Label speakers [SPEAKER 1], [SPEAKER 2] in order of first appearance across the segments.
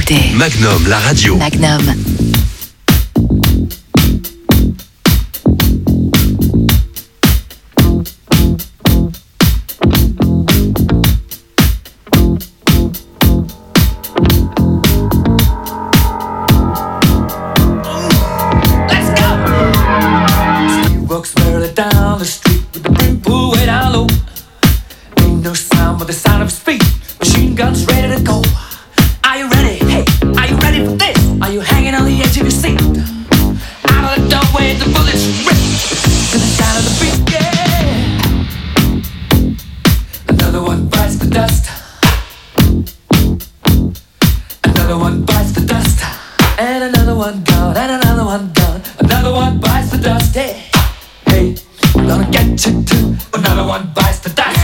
[SPEAKER 1] écoutez
[SPEAKER 2] Magnum, la radio.
[SPEAKER 1] Magnum.
[SPEAKER 3] Down the street with the brim pull way down low. Ain't no sound but the sound of his feet. Machine guns ready to go. Are you ready? Hey, are you ready for this? Are you hanging on the edge of your seat? Out of the doorway, the bullets rip to the sound of the beat. Yeah. Another one bites the dust. Another one bites the dust. And another one gone. And another one gone. Another one bites the dust. Hey. Hey, I'm gonna get you too. Another one bites the dust.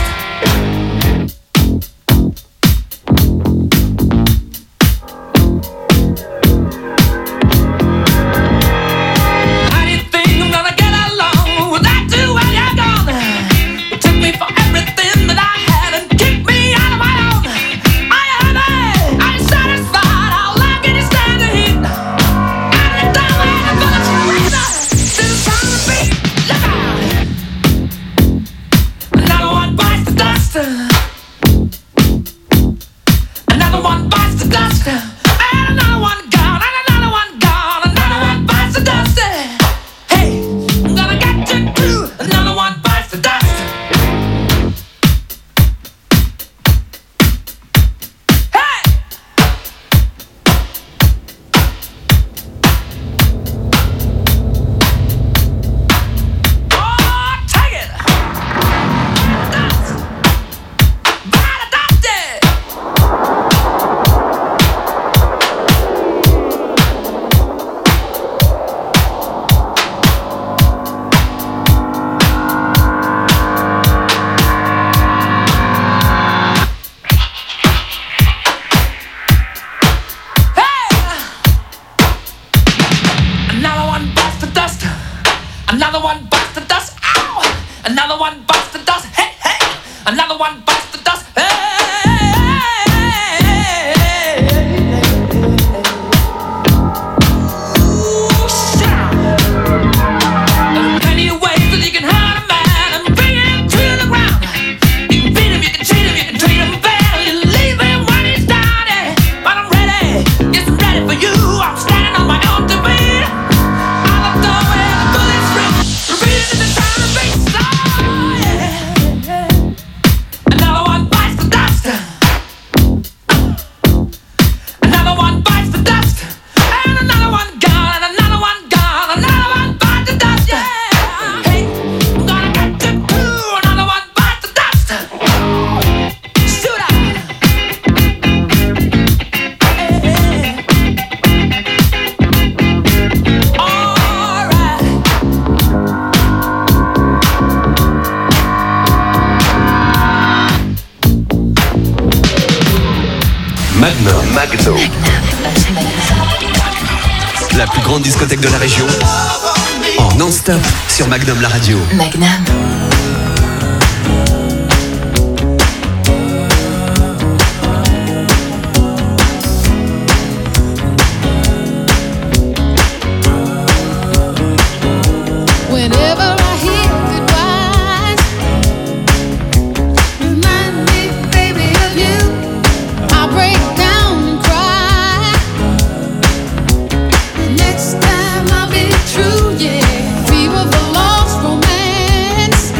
[SPEAKER 3] How do you think I'm gonna get along without you when you're gone? You took me for everything that I had and kicked me out of my own. Are you happy? Are you satisfied? How long can you stand the heat? Out of the doorway, the bullets rip to the sound of the beat. Look out! Another one bites the dust. Another one bites the dust. And another one gone. And another one gone. Another one bites the dust. Hey, I'm gonna get you too. Another one bites the dust. Hey! Oh, take it! Dust! By the dust, yeah! Another one bites the dust. Another one bites the dust. Ow! Another one bites the dust. Hey, hey! Another one bites the dust. Hey! Ooh, shit! There are plenty of ways that you can hurt a man and bring him to the ground. You can beat him, you can cheat him, you can treat him bad, or you leave him when he's down. Yeah. But I'm ready, yes, I'm ready for you. I'm standing on my own two feet. Out of the way, the bullets rip, repeating the sound of beat. Oh, yeah. Another one bites the dust. Another one bites the dust. And another one gone. And another one gone. Another one bites the dust. Yeah. Hey, I'm gonna get you too. Another one bites the dust. Shoot out. All right.
[SPEAKER 2] Magnum. La plus grande discothèque de la région. En non-stop sur Magnum, la radio.
[SPEAKER 1] Magnum.
[SPEAKER 4] Whenever I hear goodbyes, remind me, baby, of you. I break down and cry. Next time I'll be true, yeah. Fever for lost romance.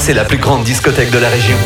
[SPEAKER 2] c'est la plus grande discothèque de la région.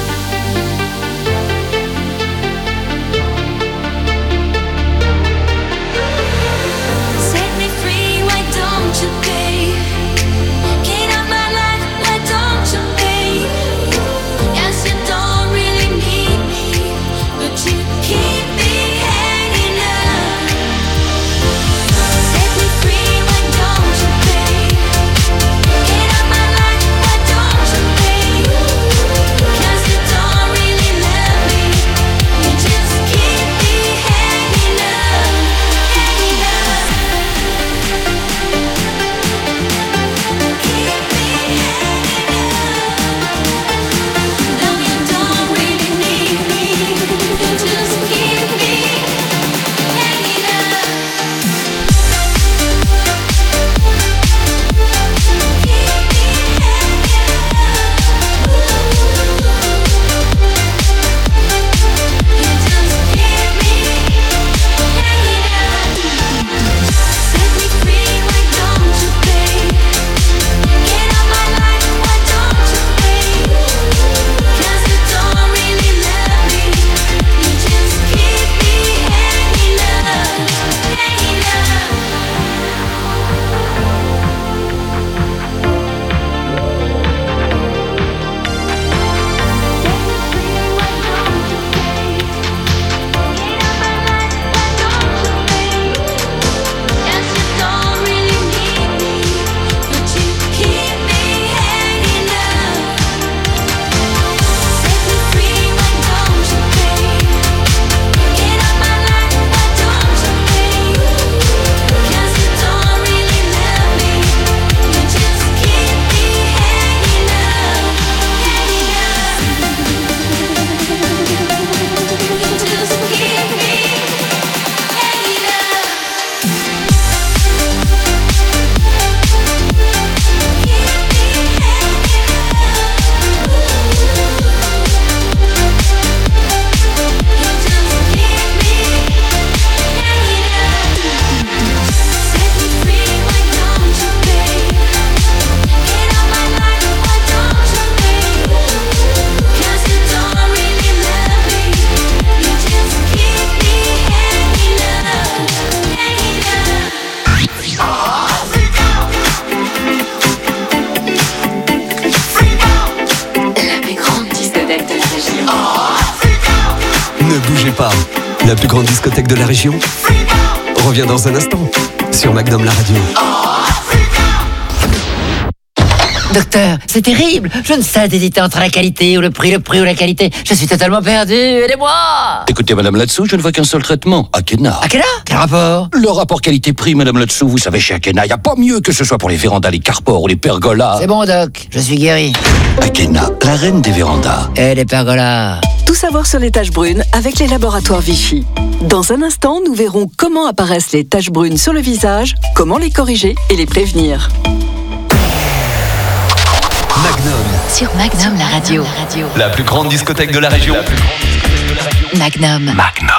[SPEAKER 2] La plus grande discothèque de la région revient dans un instant sur Magnum la radio.
[SPEAKER 1] Docteur, c'est terrible. Je ne sais hésiter entre la qualité ou le prix ou la qualité. Je suis totalement perdu. Aidez-moi.
[SPEAKER 5] Écoutez, madame Latsou, je ne vois qu'un seul traitement. Akena.
[SPEAKER 1] Akena? Quel rapport?
[SPEAKER 5] Le rapport qualité-prix, madame Latsou. Vous savez, chez Akena, il n'y a pas mieux que ce soit pour les vérandas, les carpores ou les pergolas.
[SPEAKER 1] C'est bon, doc. Je suis guéri.
[SPEAKER 5] Akena, la reine des vérandas.
[SPEAKER 1] Et les pergolas.
[SPEAKER 6] Tout savoir sur les taches brunes avec les laboratoires Vichy. Dans un instant, nous verrons comment apparaissent les taches brunes sur le visage, comment les corriger et les prévenir.
[SPEAKER 2] Magnum.
[SPEAKER 7] Sur Magnum la radio.
[SPEAKER 2] La plus grande discothèque de la région.
[SPEAKER 7] Magnum.
[SPEAKER 2] Magnum.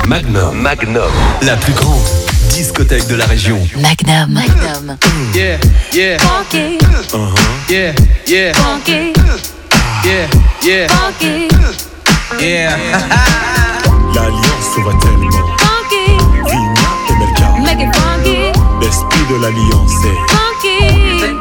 [SPEAKER 2] Magnum. La plus grande discothèque de la région.
[SPEAKER 7] Magnum.
[SPEAKER 3] Yeah, yeah.
[SPEAKER 4] Funky,
[SPEAKER 3] Yeah, yeah.
[SPEAKER 4] funky,
[SPEAKER 3] Yeah, yeah.
[SPEAKER 4] funky,
[SPEAKER 3] Yeah.
[SPEAKER 8] L'alliance se voit tellement.
[SPEAKER 4] funky,
[SPEAKER 8] Vigna et Melka.
[SPEAKER 4] make it funky,
[SPEAKER 8] L'esprit de l'alliance est.
[SPEAKER 4] funky,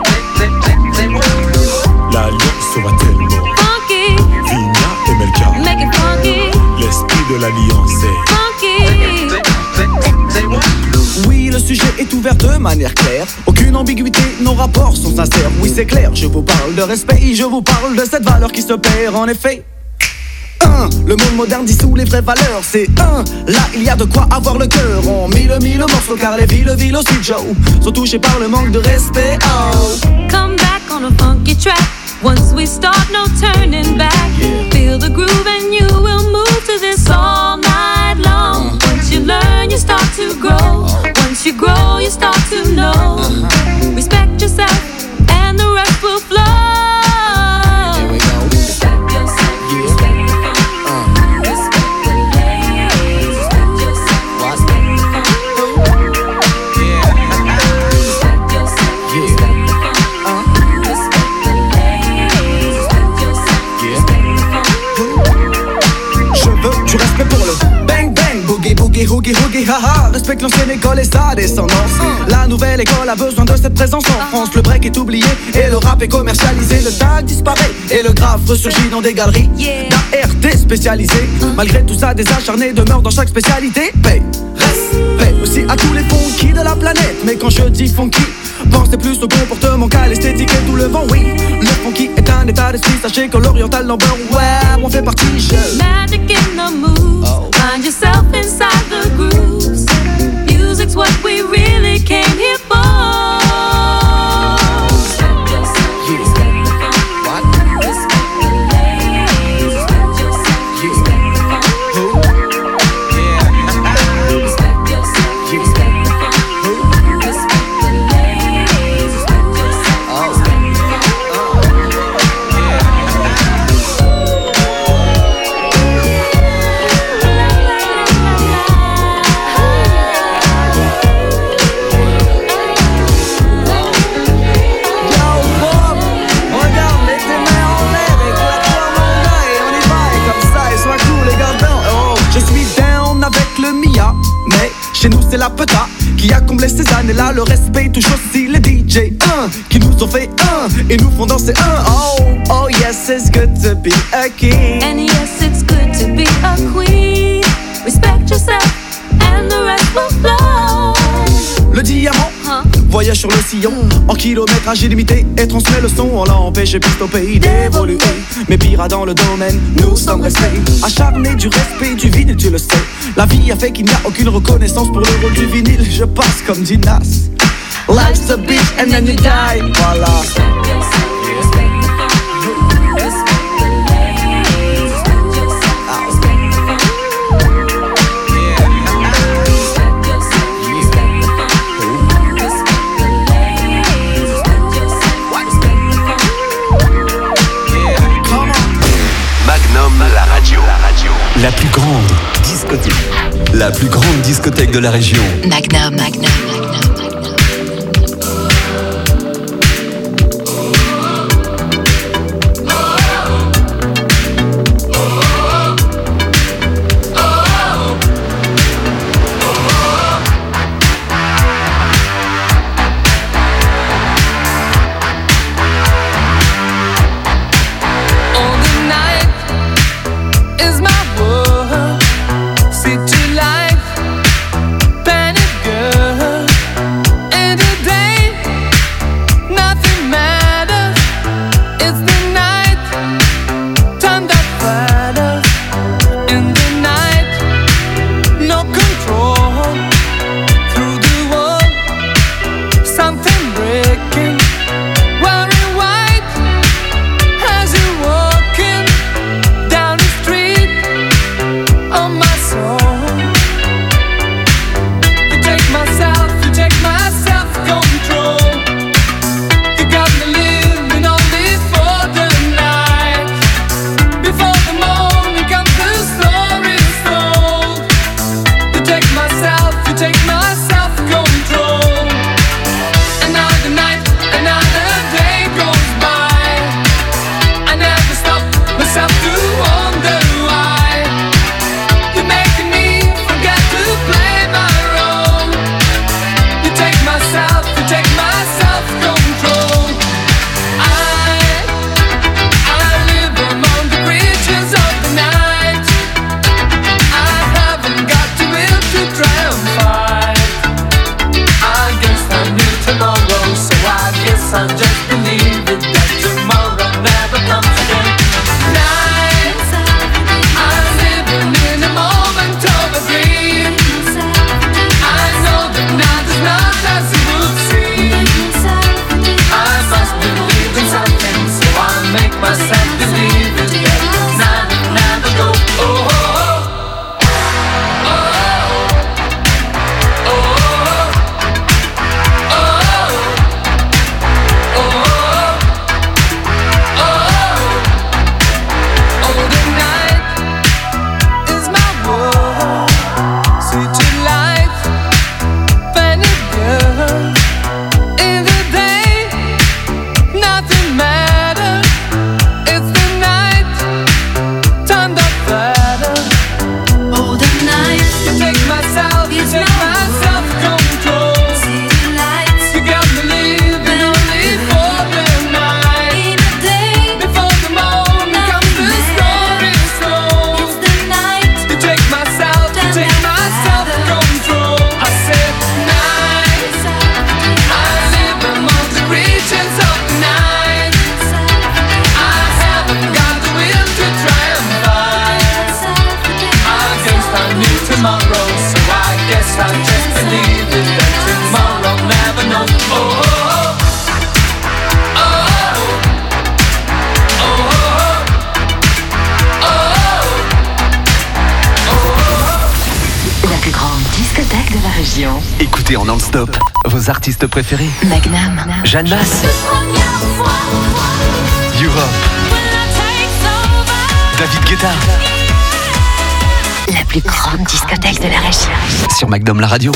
[SPEAKER 8] L'alliance se voit tellement.
[SPEAKER 4] funky,
[SPEAKER 8] Vigna et Melka.
[SPEAKER 4] make it funky,
[SPEAKER 8] L'esprit de l'alliance est.
[SPEAKER 4] funky.
[SPEAKER 9] Oui, le sujet est ouvert de manière claire. Aucune ambiguïté, nos rapports sont sincères. Oui, c'est clair, je vous parle de respect, je vous parle de cette valeur qui se perd en effet. Le monde moderne dissout les vraies valeurs. C'est là il y a de quoi avoir le cœur. En mille morceaux car les villes aussi Joe sont touchés par le manque de respect. Oh.
[SPEAKER 4] Come back on a funky track. Once we start, no turning back. Feel the groove and you will move to this all night long. Once you learn, you start to grow. Once you grow, you start to know. Respect yourself and the rest will flow.
[SPEAKER 9] Here we go.
[SPEAKER 4] Respect yourself, respect the funk. Respect the ladies, respect yourself, respect the funk. Respect yourself, respect the funk. Respect the ladies, respect yourself, respect the funk.
[SPEAKER 9] Je veux du respect pour le bang bang, boogie boogie hoogie hoogie haha. Respecte l'ancienne école et sa descendance. La nouvelle école a besoin de cette présence en France. Le break est oublié et le rap est commercialisé. Le tag disparaît et le graphe ressurgit dans des galeries d'ART spécialisées. Malgré tout ça, des acharnés demeurent dans chaque spécialité. Paix, respect aussi à tous les funky de la planète. Mais quand je dis funky, pensez plus au comportement qu'à l'esthétique et tout le vent. Oui, le funky est un état d'esprit. Sachez que l'oriental number, ouais, on fait partie.
[SPEAKER 4] Magic in the moves. Find yourself inside the grooves. Music's what we really came here for. Respect yourself, respect the funk. Respect the ladies, respect yourself, respect the funk. Respect yourself, respect the funk. Respect the ladies, respect yourself, respect the
[SPEAKER 9] Chez nous c'est la peta qui a comblé ces années-là. Le respect touche aussi les DJ qui nous ont fait et nous font danser oh yes, it's good to be a king.
[SPEAKER 4] And yes, it's good to be a queen. Respect yourself and the rest will flow.
[SPEAKER 9] Le diamant voyage sur le sillon en kilométrage illimité et transmet le son. On l'a empêché plus au pays d'évoluer. Mais pire dans le domaine, nous sommes restés acharnés du respect du vinyle, tu le sais. La vie a fait qu'il n'y a aucune reconnaissance pour le rôle du vinyle. Je passe comme dit Nas. Life's a bitch and then you die. Voilà.
[SPEAKER 4] Respect yourself, respect the funk. Respect the ladies, respect yourself, respect the funk. Respect yourself, respect the funk. Respect the ladies, respect yourself, respect the funk.
[SPEAKER 9] Come on.
[SPEAKER 2] Magnum, la radio. La plus grande discothèque. La plus grande discothèque de la région.
[SPEAKER 7] Magnum.
[SPEAKER 3] City life, panic girl.
[SPEAKER 6] région.
[SPEAKER 2] Écoutez en non-stop vos artistes préférés.
[SPEAKER 7] Magnum.
[SPEAKER 2] Jeanne Masse, Europe, David Guetta.
[SPEAKER 7] La plus grande discothèque de la région.
[SPEAKER 2] Sur Magnum la radio.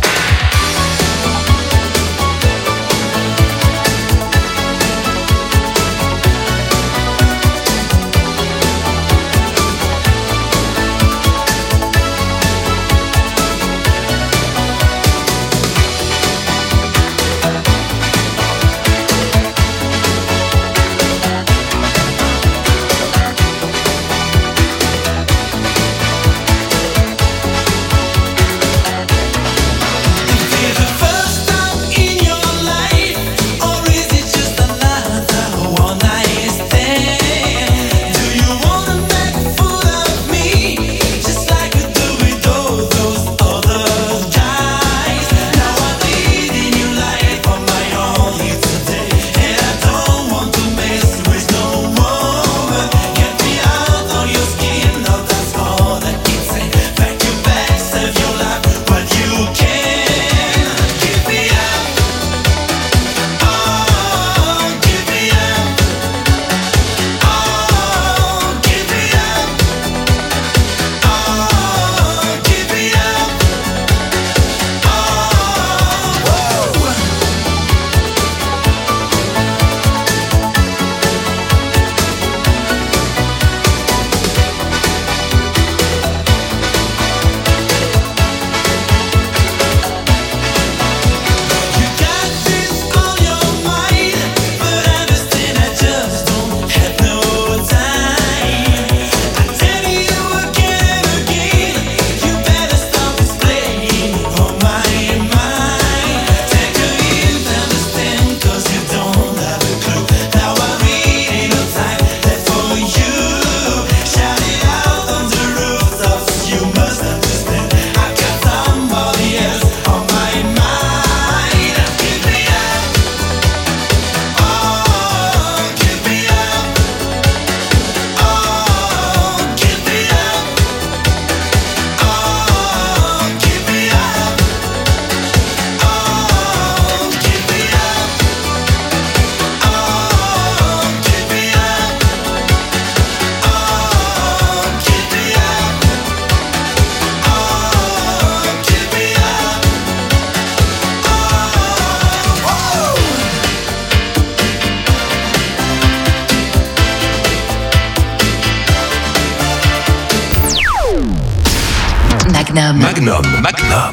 [SPEAKER 2] Magnum.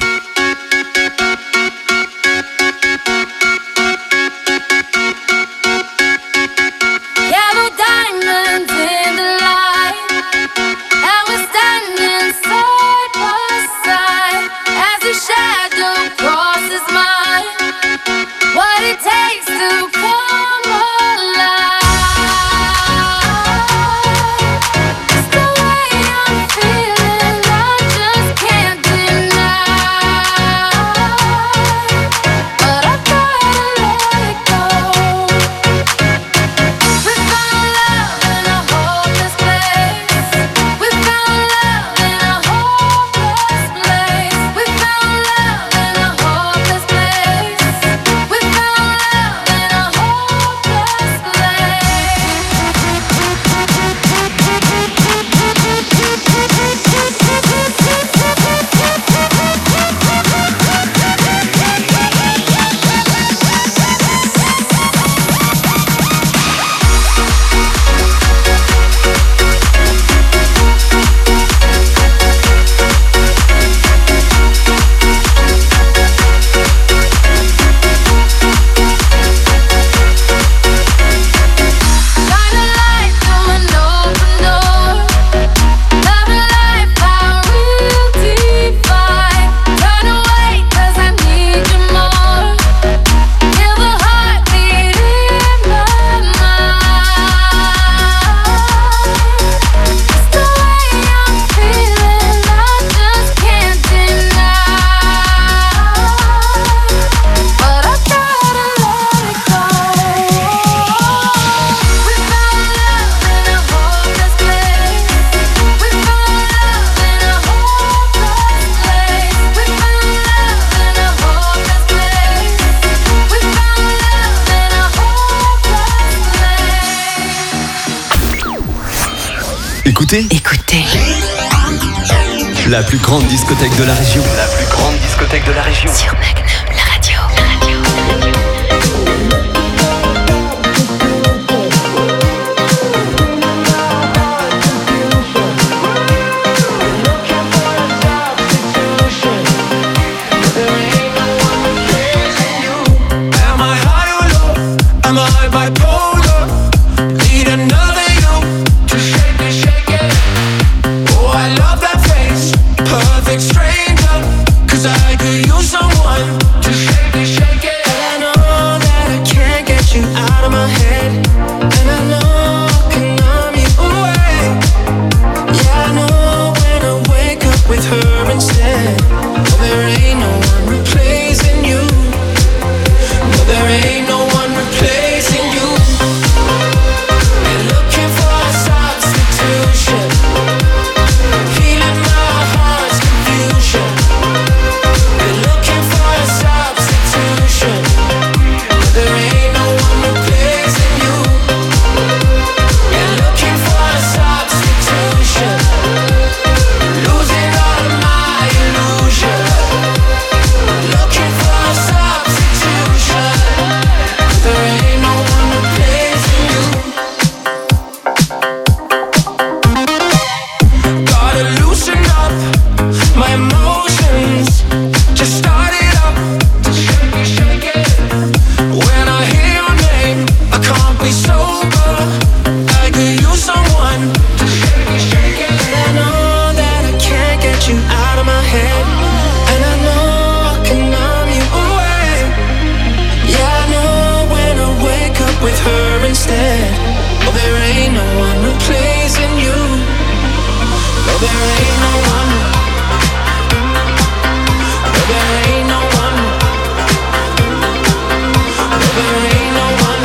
[SPEAKER 4] Yellow diamonds in the light, and we're standing side by side as the shadow crosses mine. What it takes to come alive. It's the way I'm feeling, I just can't deny.
[SPEAKER 2] écoutez
[SPEAKER 7] Écoutez.
[SPEAKER 2] la plus grande discothèque de la région. La plus grande discothèque de la région.
[SPEAKER 7] Sur Magnum, la radio.
[SPEAKER 3] Am I high or low? Am I bipolar? Need another you to shake it. Oh, I love that face, perfect stranger. 'Cause I could use someone to shake it. And I know that I can't get you out of my head. And I know I can numb you away. Yeah, I know when I wake up with her instead. Oh, there ain't no one replacing you. No, there ain't no one replacing you. Been looking for a substitution, feeling my heart's confusion. Been looking for a substitution. No, there ain't no one replacing you. Been looking for a substitution, losing all of my illusion. Looking for a substitution. There ain't no one replacing you. Gotta loosen up my emotions. Just start it up, shake it. When I hear your name, I can't be sober. I could use someone to shake it. I know that I can't get you out of my head. And I know I can numb you away. Yeah, I know when I wake up with her instead. Oh, there ain't no one replacing you. No, there ain't no one. No, there ain't no one. No, there ain't no one.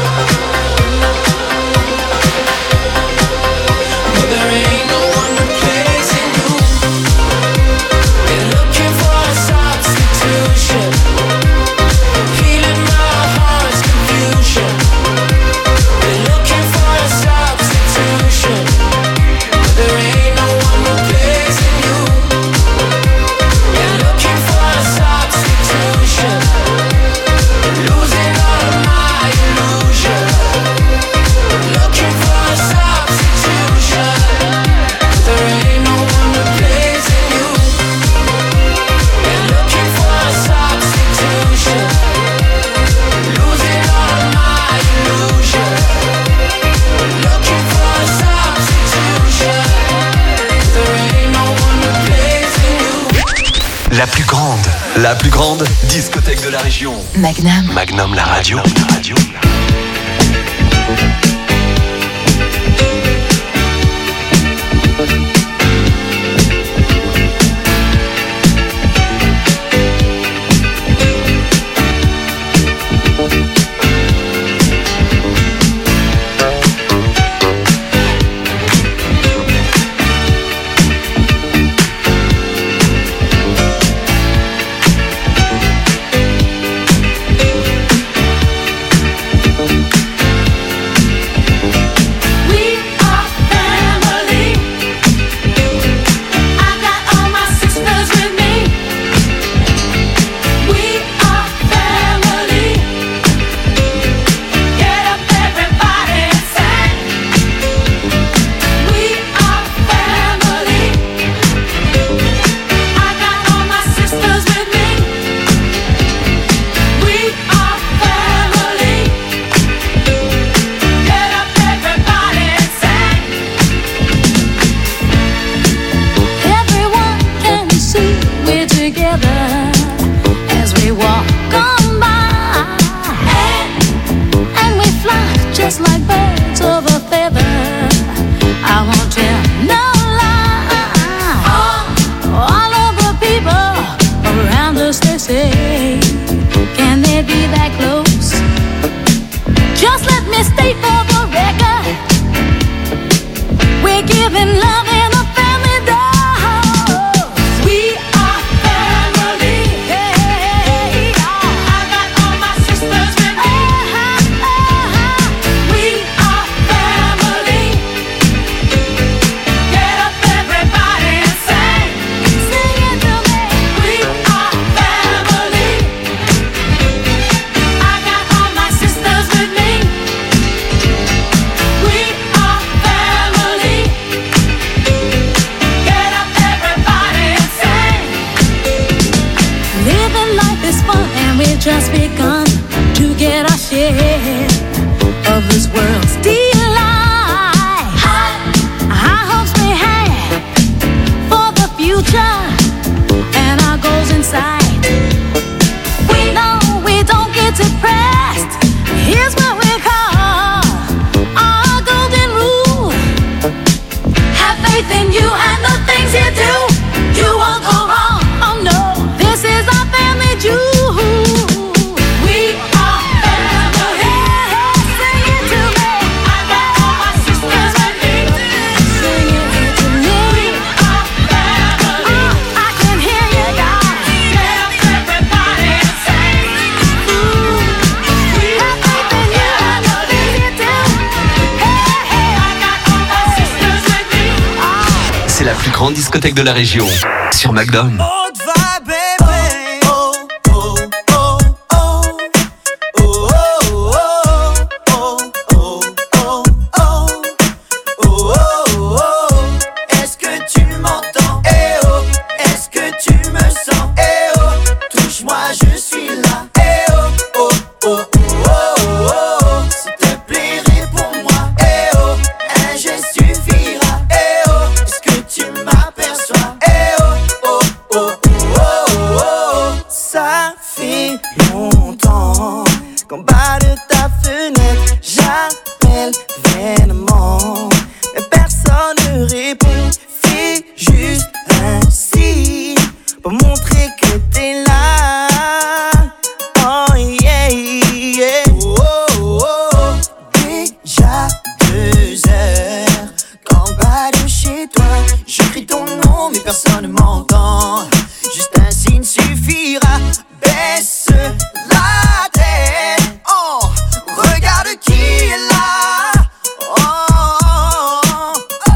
[SPEAKER 3] No, there ain't no one replacing you. Been looking for a substitution, feeling my heart's confusion. Been looking for a substitution. There ain't no one replacing you. Been looking for a substitution, losing all of my illusion. Looking for a substitution. There ain't no one replacing you. Been looking for a substitution, losing all of my illusion. Looking for a substitution. There ain't no one replacing you.
[SPEAKER 2] La plus grande discothèque de la région.
[SPEAKER 7] Magnum.
[SPEAKER 2] Magnum, la radio.
[SPEAKER 4] you and the things you do, you won't go wrong. Oh no, this is our family jewel. We are family. Sing it to me. I got all my sisters with me. Sing it to me. We are family. I can hear you, God. Tell everybody to sing. We have faith in you and the things you do. Hey, I got all my sisters with me.
[SPEAKER 2] C'est la plus grande discothèque de la région. Sur Magnum.
[SPEAKER 9] Old vibe, baby. Oh, oh, oh, oh. Oh, oh, oh, oh, oh, oh. Oh, oh, oh. Est-ce que tu m'entends? Eh oh. Est-ce que tu me sens? Eh oh. Touche-moi, je suis là. Eh oh, oh, oh, oh, oh, oh. S'il te plaît, réponds-moi. Eh oh. Un geste suffira. Eh oh. Est-ce que tu m'aperçois? Eh oh, oh, oh, oh, oh, oh. Ça fait longtemps qu'en bas de ta fenêtre, j'appelle vainement. Mais personne ne répond. Fais juste un signe pour montrer que t'es là. Oh yeah, yeah. Oh, oh, oh. Déjà 2 heures qu'en bas de chez toi, je crie ton nom mais personne ne m'entend. Juste un signe suffira. Baisse la tête. Oh, regarde qui est là. Oh, oh,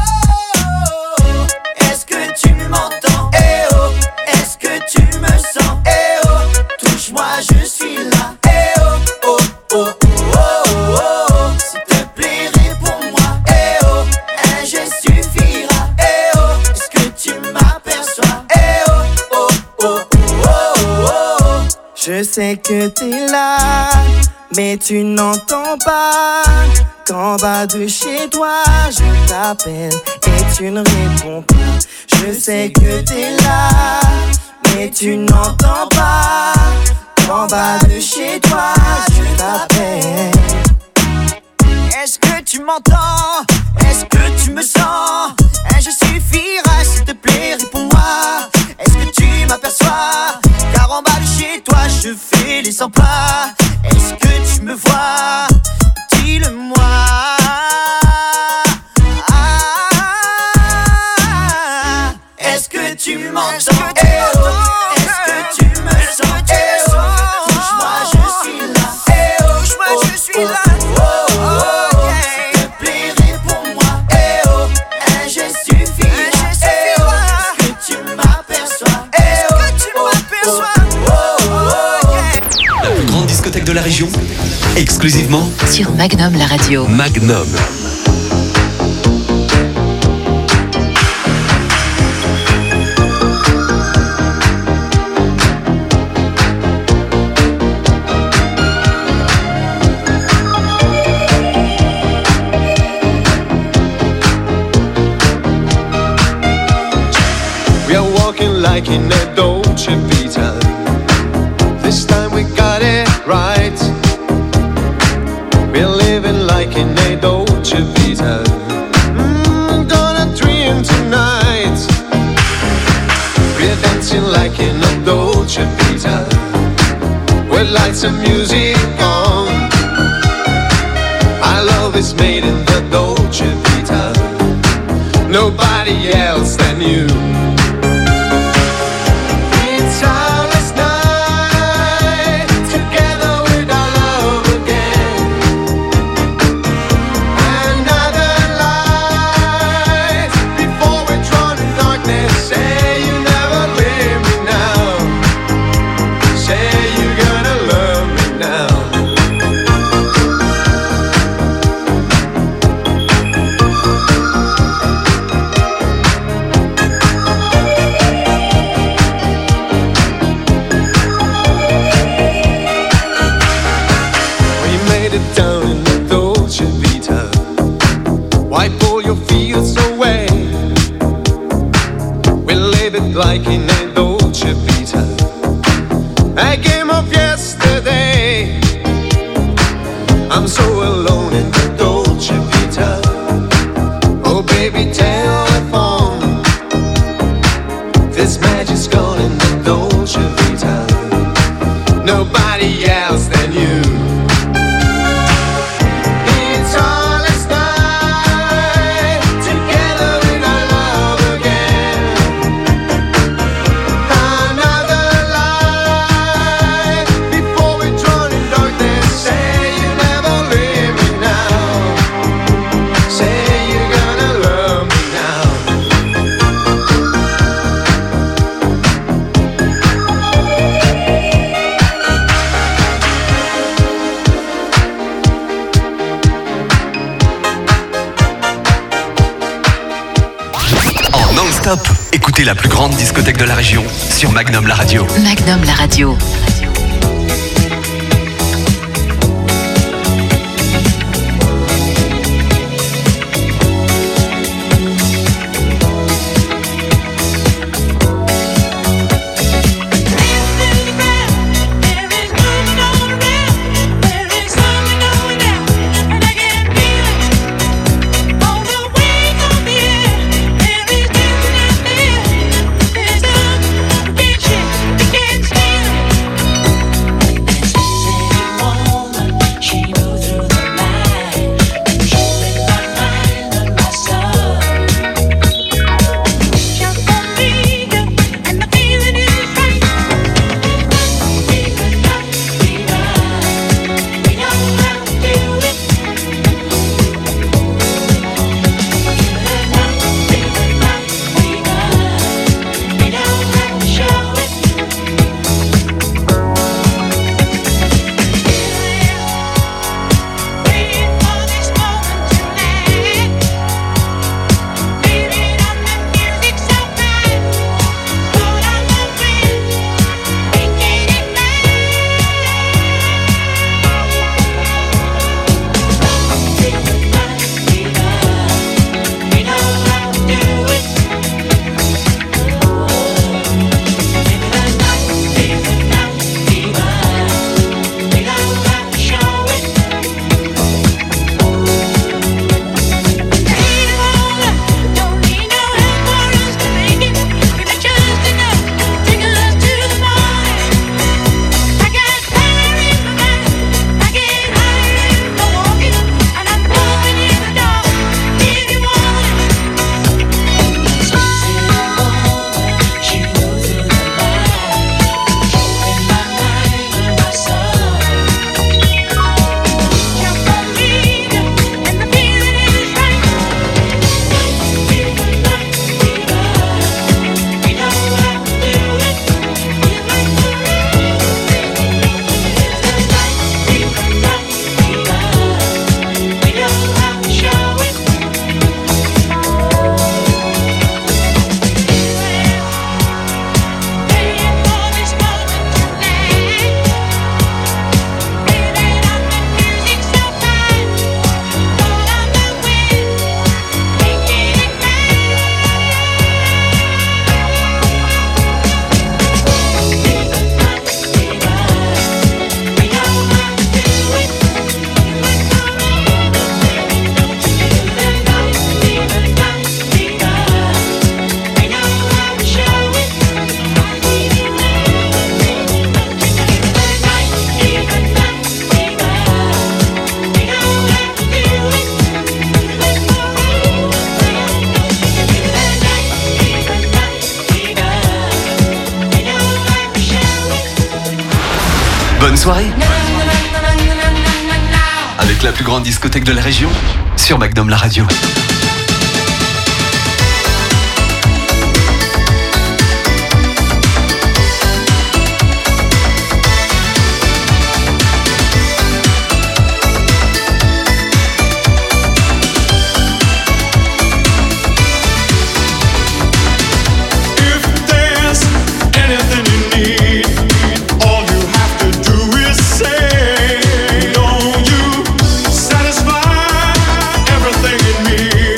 [SPEAKER 9] oh. Est-ce que tu m'entends? Eh oh. Est-ce que tu me sens? Eh oh. Touche-moi, je suis là. Eh oh, oh, oh, oh, oh, oh. S'il te plaît, réponds-moi. Eh oh. Un geste suffira. Eh oh. Est-ce que tu m'aperçois? Eh oh, oh, oh, oh, oh, oh. Je sais que t'es là, mais tu n'entends pas. Qu'en bas de chez toi, je t'appelle et tu ne réponds pas. Je sais que t'es là, mais tu n'entends pas. Qu'en bas de chez toi, je t'appelle. Est-ce que tu m'entends? Est-ce que tu me sens? Un geste suffira, s'il te plaît, réponds-moi. Est-ce que tu m'aperçois? Car en bas de chez toi, je fais les 100 pas. Est-ce que tu me vois? Dis-le-moi. Est-ce que tu m'entends? Eh oh. Est-ce que tu me sens? Eh oh. Touche-moi, je suis là. Eh oh. Touche-moi, je suis là. Oh, oh, oh. S'il te plaît, réponds-moi. Eh oh. Un geste suffira. Eh oh. Est-ce que tu m'aperçois? Eh oh. Est-ce que tu m'aperçois? Oh, oh, oh.
[SPEAKER 2] La plus grande discothèque de la région. Exclusivement
[SPEAKER 7] Sur Magnum, la radio.
[SPEAKER 2] Magnum.
[SPEAKER 10] We are walking like in a Dolce Vita. This time we got it right. We're living like in a Dolce Vita. Gonna dream tonight. We're dancing like in a Dolce Vita. With lights and music on. Our love is made in the Dolce Vita. Nobody else than you. It's our last night, together with our love again. Another light, before we're drawn in darkness. Say you never leave me now. Say you're gonna love me now. Down in the Dolce Vita. Wipe all your fears away. We live it like in a Dolce Vita. A game of yesterday. I'm so alone in the Dolce Vita. Oh baby, telephone.
[SPEAKER 2] Non-stop, écoutez la plus grande discothèque de la région sur Magnum la radio.
[SPEAKER 7] Magnum la radio.
[SPEAKER 2] Bonne soirée avec la plus grande discothèque de la région sur Magnum la radio.
[SPEAKER 10] Satisfy everything in me.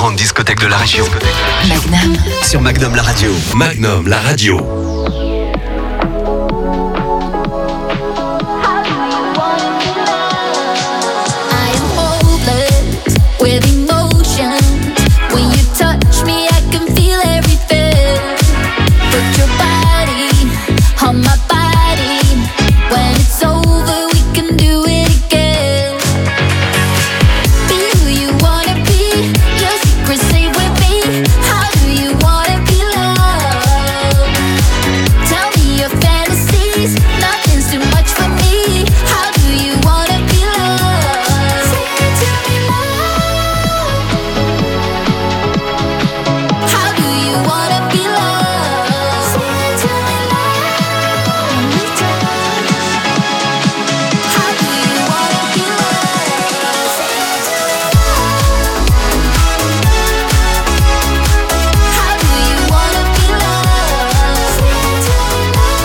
[SPEAKER 2] grande discothèque de la région.
[SPEAKER 7] Magnum.
[SPEAKER 2] Sur Magnum la radio.
[SPEAKER 8] Magnum, la radio.
[SPEAKER 4] With emotion, when you touch me, I can feel everything. Put your body on my body. When it's over, we can do it again. Be who you wanna be. Your secret stay with me. How do you wanna be loved? Tell me your fantasies. Nothing's too much for me. How do you wanna be loved? Say it to me, love. How do you wanna be loved? Say it to me, love. How do you wanna be loved? Say it to me, love. How do you wanna be loved? Say it to me,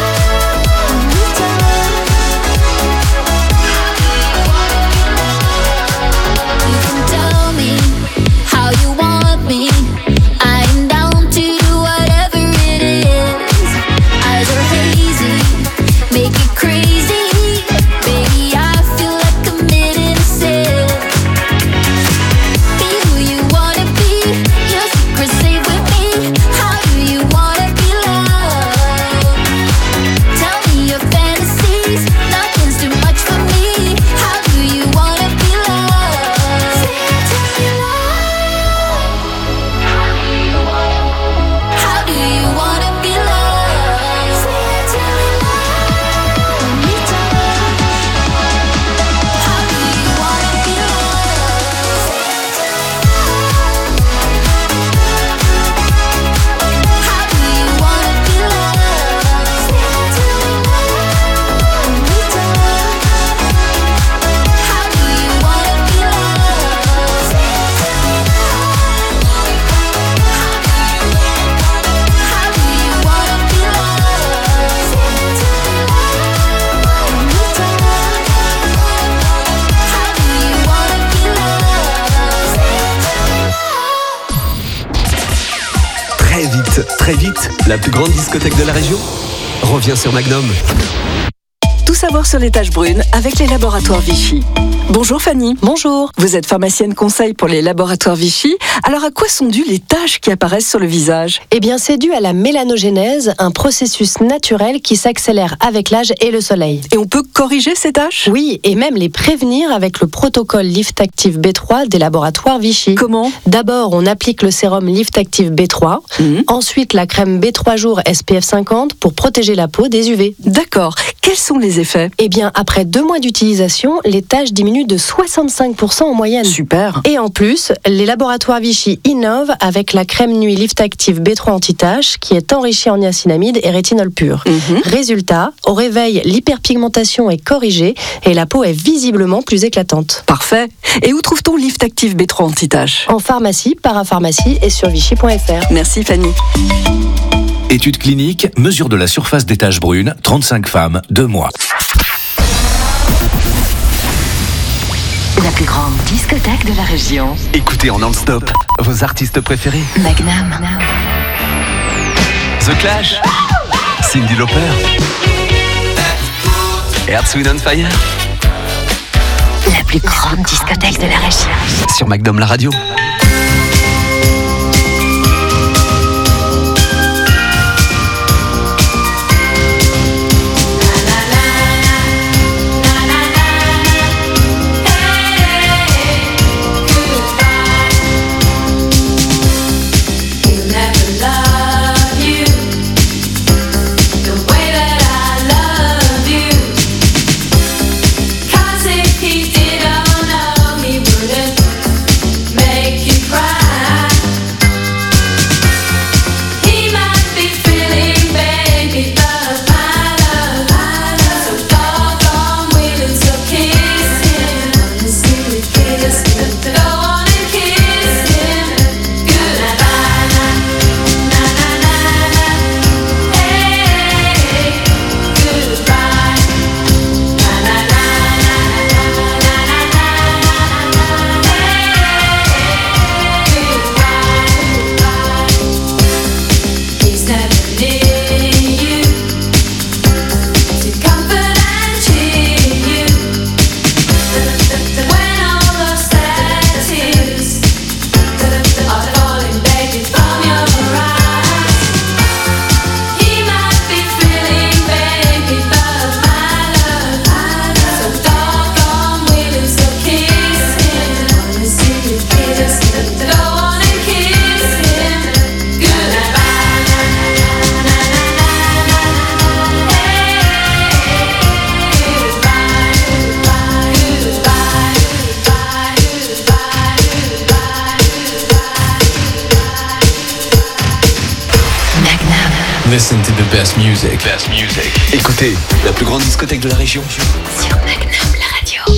[SPEAKER 4] love. You can tell me how you want me. I am down to do whatever it is. Eyes are hazy, make it crazy. Baby, I feel like I'm innocent. Be who you wanna be. Your secret stay with me. How do you wanna be loved? Tell me your fantasies. Nothing's too much for me. How do you wanna be loved? Say it to me, love. How do you wanna be loved? Say it to me, love. How do you wanna be loved? Say it to me, love. How do you wanna be loved? Say it to me, love. How do you wanna be loved? Say it to me, how do you wanna be loved? Say it to me, how do you wanna be loved? Say it to me.
[SPEAKER 2] Très vite, la plus grande discothèque de la région revient sur Magnum.
[SPEAKER 6] Tout savoir sur les taches brunes avec les laboratoires Vichy. Bonjour Fanny.
[SPEAKER 11] Bonjour.
[SPEAKER 6] Vous êtes pharmacienne conseil pour les laboratoires Vichy. Alors à quoi sont dues les taches qui apparaissent sur le visage?
[SPEAKER 11] Eh bien, c'est dû à la mélanogénèse, un processus naturel qui s'accélère avec l'âge et le soleil.
[SPEAKER 6] Et on peut corriger ces taches?
[SPEAKER 11] Oui, et même les prévenir avec le protocole Lift Active B3 des laboratoires Vichy.
[SPEAKER 6] Comment?
[SPEAKER 11] D'abord, on applique le sérum Lift Active B3, ensuite la crème B3 jours SPF 50 pour protéger la peau des UV.
[SPEAKER 6] D'accord. Quels sont les effets?
[SPEAKER 11] Eh bien, après 2 mois d'utilisation, les taches diminuent de 65% en moyenne.
[SPEAKER 6] Super.
[SPEAKER 11] Et en plus, les laboratoires Vichy innovent avec la crème nuit Lift Active B3 anti-tache qui est enrichie en niacinamide et rétinol pur. Résultat, au réveil, l'hyperpigmentation est corrigée et la peau est visiblement plus éclatante.
[SPEAKER 6] Parfait. Et où trouve-t-on Lift Active B3 anti-tache?
[SPEAKER 11] En pharmacie, parapharmacie et sur vichy.fr.
[SPEAKER 6] Merci Fanny.
[SPEAKER 5] Étude clinique, mesure de la surface des taches brunes, 35 femmes, 2 mois.
[SPEAKER 7] La plus grande discothèque de la région.
[SPEAKER 2] Écoutez en non-stop vos artistes préférés.
[SPEAKER 7] Magnum.
[SPEAKER 2] The Clash, Cyndi Lauper, Earth, Wind & Fire.
[SPEAKER 7] La plus grande discothèque de la région.
[SPEAKER 2] Sur Magnum la radio.
[SPEAKER 4] He did all know he wouldn't make
[SPEAKER 12] Listen to the best music.
[SPEAKER 2] Best music. Écoutez, la plus grande discothèque de la région.
[SPEAKER 7] Sur Magnum, la radio.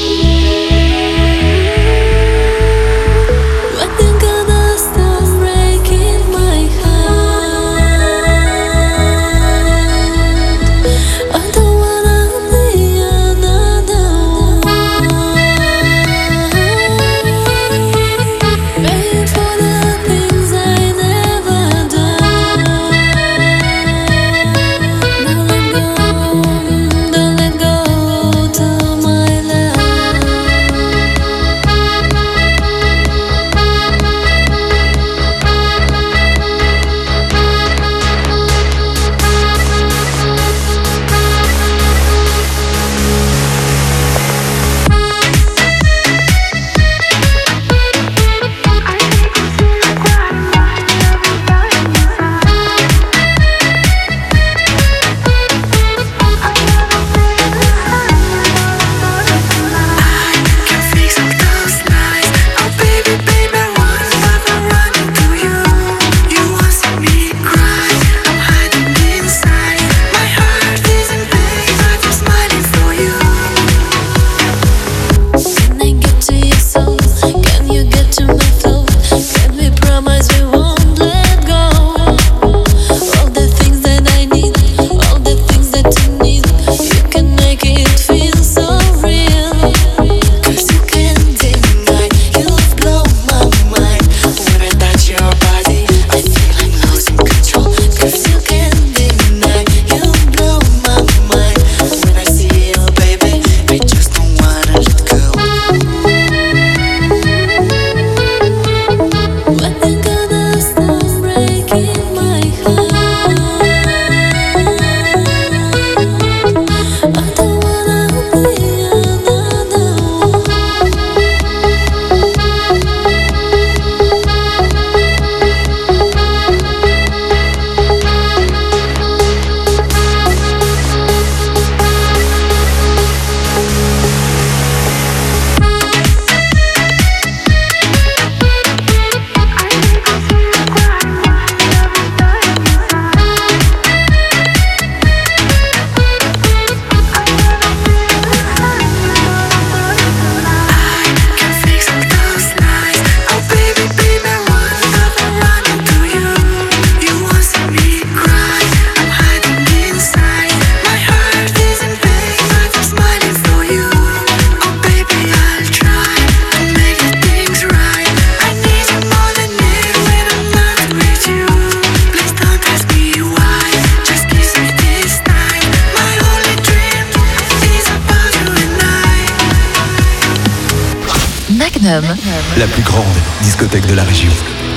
[SPEAKER 2] La plus grande discothèque de la région.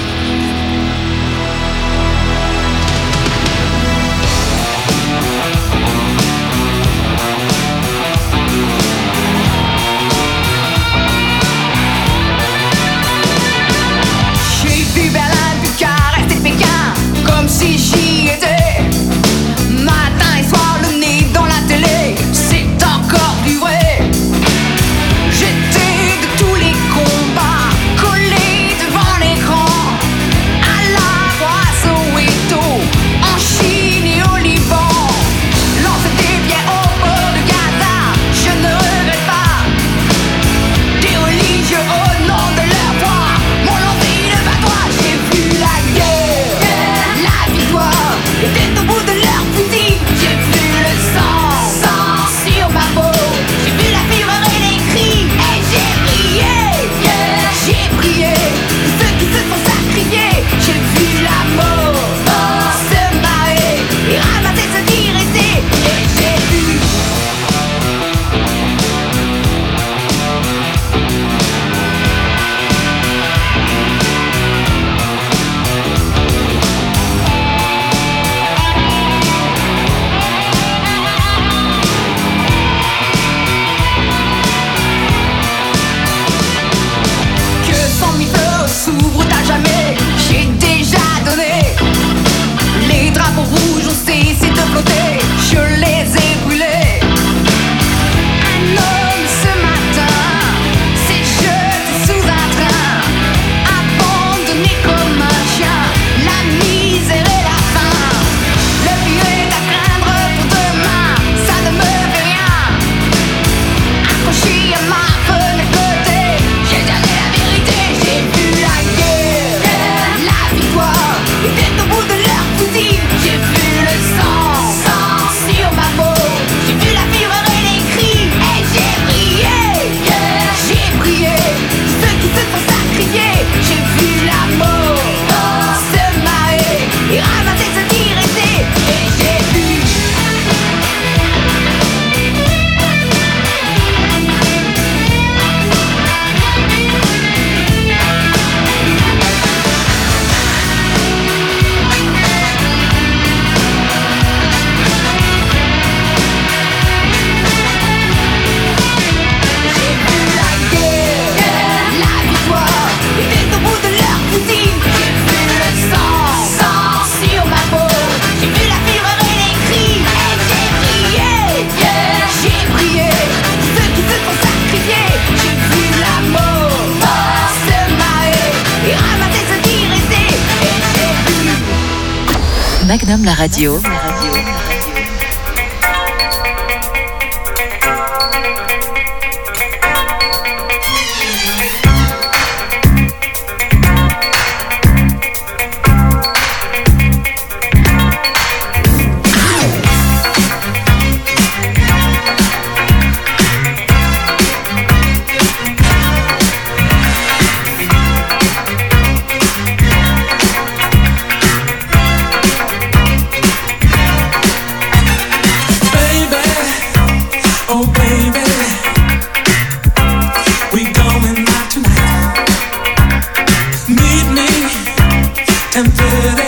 [SPEAKER 3] J'ai vu Berlin, Bucarest et Pékin, comme si j'y étais. Matin et soir, le nez dans la télé, c'est encore du vrai. J'étais de tous les combats, collé devant l'écran, à la roi Soweto, en Chine et au Liban. Lancer des pierres au bord de Gaza, je ne regrette pas. Des religieux au nom de leur foi m'ont lancé le patois. J'ai vu la guerre, la victoire.
[SPEAKER 7] Magnum la radio.
[SPEAKER 3] Meet me 10:30.